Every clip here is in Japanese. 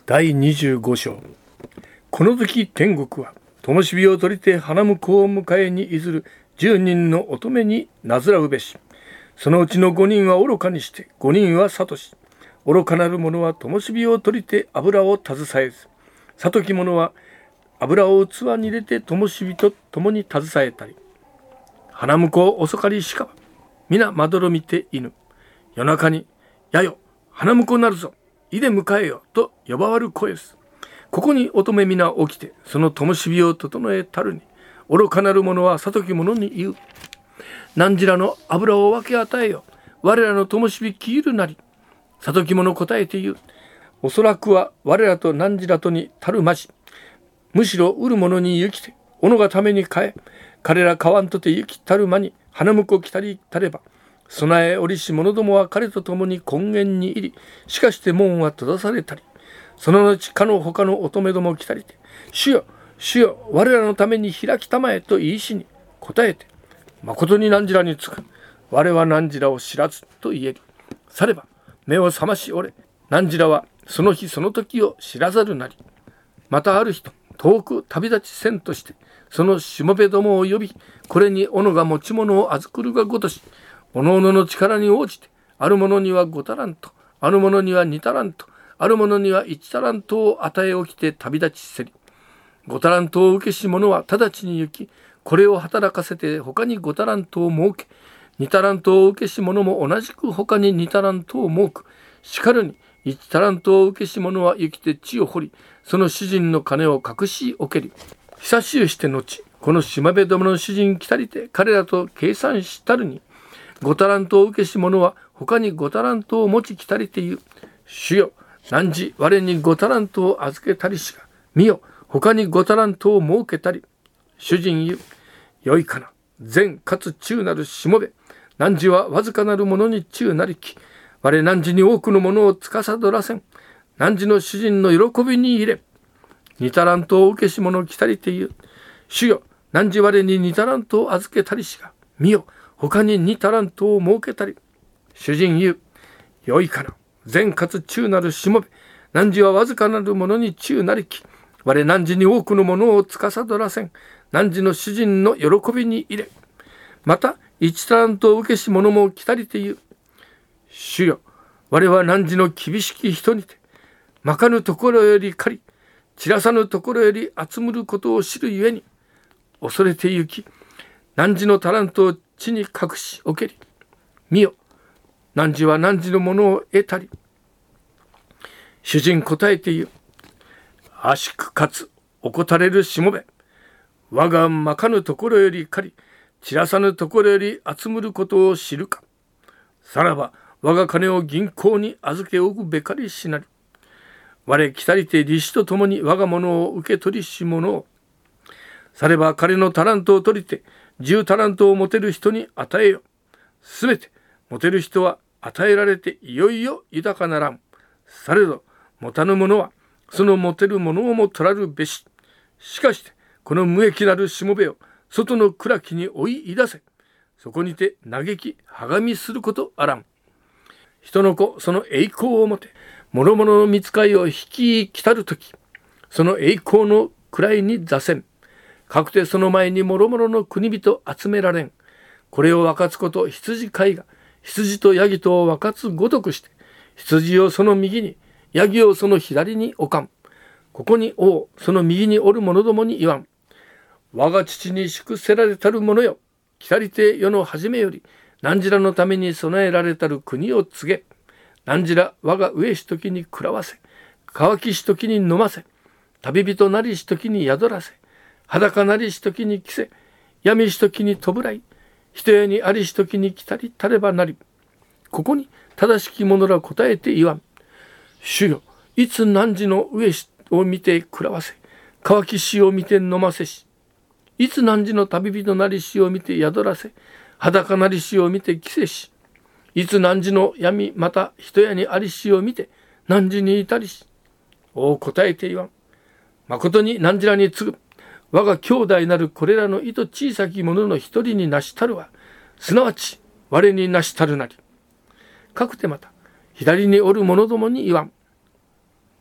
第25章。この時天国は灯火を取りて花婿を迎えにいずる10人の乙女になずらうべし。そのうちの5人は愚かにして5人は諭し、愚かなる者は灯火を取りて油を携えず、悟き者は油を器に入れて灯火と共に携えたり、花婿遅かりしかは皆まどろみて犬。夜中にやよ花婿なるぞ、いで迎えよと呼ばわる声です。ここに乙女皆起きてその灯火を整えたるに、愚かなる者は悟き者に言う。何らの油を分け与えよ、我らの灯火消えるなり。悟き者答えて言う。おそらくは我らと何らとにたるまじ。むしろ売る者に行きて斧がために変え、彼ら買わんとて行きたる間に花婿来たりたれば、備えおりし者どもは彼と共に根源に入り、しかして門は閉ざされたり、その後かの他の乙女ども来たりて、主よ主よ我らのために開きたまえと言いしに答えて、誠に何らにつく、我は何らを知らずと言える。されば目を覚ましおれ、何らはその日その時を知らざるなり。またある人遠く旅立ちせんとして、そのしもべどもを呼び、これに斧が持ち物を預くるがごとし、おのおのの力に応じて、ある者には5タラント、ある者には2タラント、ある者には1タラントを与えおきて旅立ちせり。5タラントを受けし者は直ちに行き、これを働かせて他に5タラントを設け、2タラントを受けし者も同じく他に2タラントを設く。しかるに1タラントを受けし者は行きて地を掘り、その主人の金を隠しおけり。久しゅうして後、このしもべどもの主人来たりて彼らと計算したるに、5タラントを受けし者は他に5タラントを持ち来たりて言う。主よ、汝我に5タラントを預けたりしが、見よ、他に5タラントを設けたり。主人言う。よいかな、善かつ忠なるしもべ。汝はわずかなるものに忠なりき、我汝に多くのものを司らせん。汝の主人の喜びに入れ。2タラントを受けし者来たりて言う。主よ、汝我に2タラントを預けたりしが、見よ、他に2タラントを設けたり。主人言う。よいかな、善かつ忠なるしもべ。汝はわずかなるものに忠なりき、我汝に多くのものを司らせん。汝の主人の喜びに入れ。また1タラントを受けし者も来たりて言う。主よ、我は汝の厳しき人にて、まかぬところより借り、散らさぬところより集むることを知るゆえに、恐れて行き、汝のタラントを地に隠しおけり。見よ、汝は汝のものを得たり。主人答えて言う。悪しくかつ怠れるしもべ。我がまかぬところより借り、散らさぬところより集むることを知るか。さらば我が金を銀行に預けおくべかりしなり。我来たりて利子とともに我がものを受け取りし者を。されば彼のタラントを取りて10タラントを持てる人に与えよ。すべて持てる人は与えられていよいよ豊かならん。されど持たぬ者はその持てるものをも取らるべし。しかしてこの無益なるしもべを外の暗きに追い出せ。そこにて嘆きはがみすることあらん。人の子その栄光をもて、諸々の見つかいを引き来たるとき、その栄光の位に座せん。かくてその前に諸々の国人集められん。これを分かつこと羊飼いが羊とヤギとを分かつごとくして、羊をその右にヤギをその左に置かん。ここに王その右におる者どもに言わん。我が父に祝せられたる者よ、来たりて世の初めより何らのために備えられたる国を告げ。何ら我が飢えし時に食らわせ、渇きし時に飲ませ、旅人なりし時に宿らせ、裸なりし時に着せ、闇し時にとぶらい、人やにありし時に来たりたればなり。ここに正しき者ら答えて言わん。主よ、いつ汝の飢えしを見て食らわせ、渇きしを見て飲ませし、いつ汝の旅人なりしを見て宿らせ、裸なりしを見て着せし、いつ汝の闇また人やにありしを見て汝にいたりし。お答えて言わん。誠に汝らに次ぐ。我が兄弟なるこれらの糸小さき者の一人になしたるは、すなわち我になしたるなり。かくてまた左におる者どもに言わん。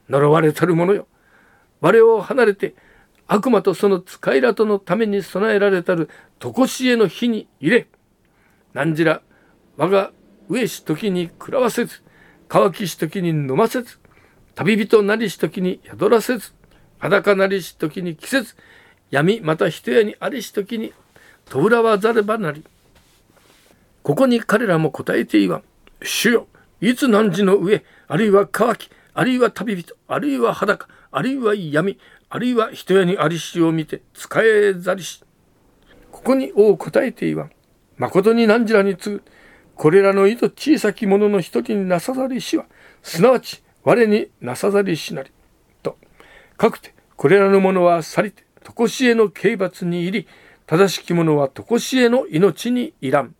呪われたる者よ、我を離れて悪魔とその使いらとのために備えられたる常しえの火に入れ、何ら我が飢えし時に食らわせず、渇きし時に飲ませず、旅人なりし時に宿らせず、裸なりし時に着せず、闇また人屋にありし時に弔わざればなり。ここに彼らも答えて言わん。主よ、いつ汝の上、あるいは渇き、あるいは旅人、あるいは裸、あるいは闇、あるいは人屋にありしを見て使えざりし。ここに王答えて言わん。誠に汝らに次ぐ、これらの糸小さきものの一人になさざりしは、すなわち我になさざりしなり。と、かくてこれらのものは去りて、常しえの刑罰に入り、正しき者は常しえの命にいらん。